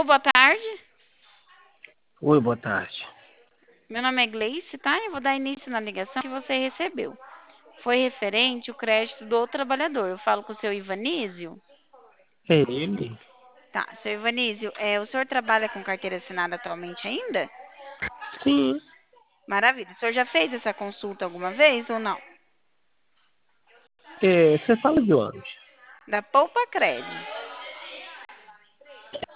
boa tarde. Oi, boa tarde. Meu nome é Gleice, tá? Eu vou dar início na ligação que você recebeu. Foi referente o crédito do outro trabalhador. Eu falo com o seu Ivanísio. É ele? Tá, seu Ivanísio, o senhor trabalha com carteira assinada atualmente ainda? Sim. Maravilha. O senhor já fez essa consulta alguma vez ou não? Você fala de onde? Da Poupa Cred.